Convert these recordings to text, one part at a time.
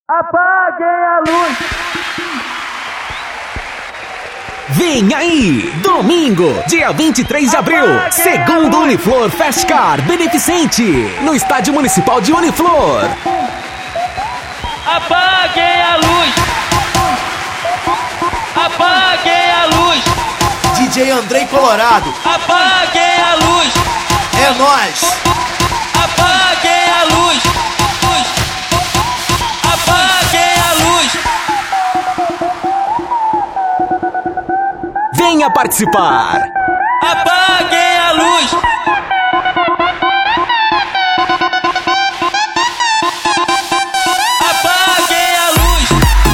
Apaguem a luz. Vem aí, domingo, dia 23 de abril, segundo Uniflor Festcar Beneficente, no Estádio Municipal de Uniflor. Apaguem a luz. Apaguem a luz. DJ Andrei Colorado. Apaguem a luz. É nóis. Apaguem a luz. Apaguem a luz. Venha participar. Apaguem a luz. Apaguem a luz.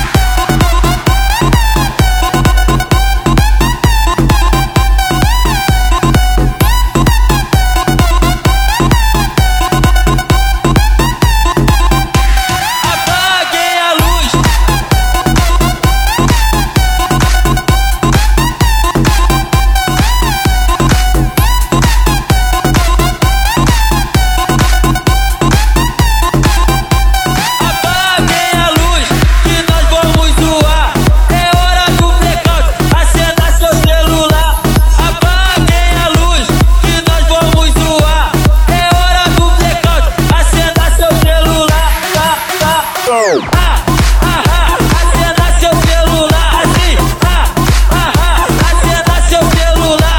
Apaguem a luz. Apaguem a luz, que nós vamos zoar. É hora do blackout, acenda seu celular. Apaguem a luz, que nós vamos zoar. É hora do blackout, acenda seu celular. Acenda seu celular. Assim, acenda seu celular.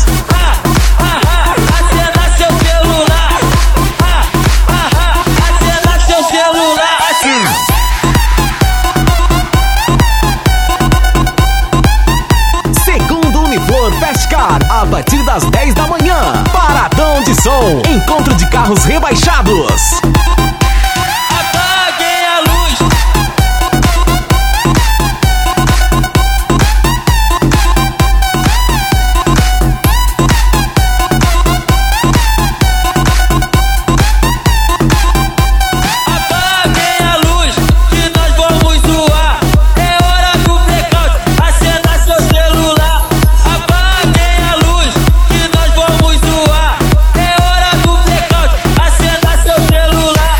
Acenda seu celular. Acenda seu celular. Assim. Segundo Uniflor Festcar, a partir das 10 da manhã. Paradão de som, encontro de carros rebaixados. Apaguem a luz. Apaguem a luz, que nós vamos zoar. É hora do blackout, acenda seu celular. Apaguem a luz, que nós vamos zoar. É hora do blackout, acenda seu celular.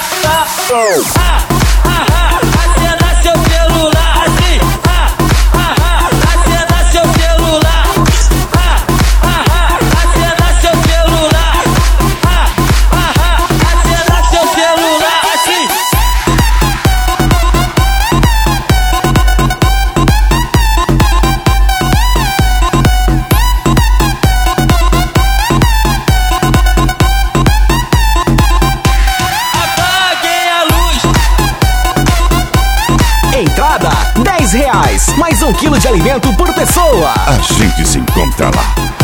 Acenda seu celular. Assim, acenda seu celular. Acenda seu celular. Acenda seu celular. Assim. Apaguem a luz. Entrada, R$10, mais 1 quilo de alimento por pessoa. A gente se encontra lá.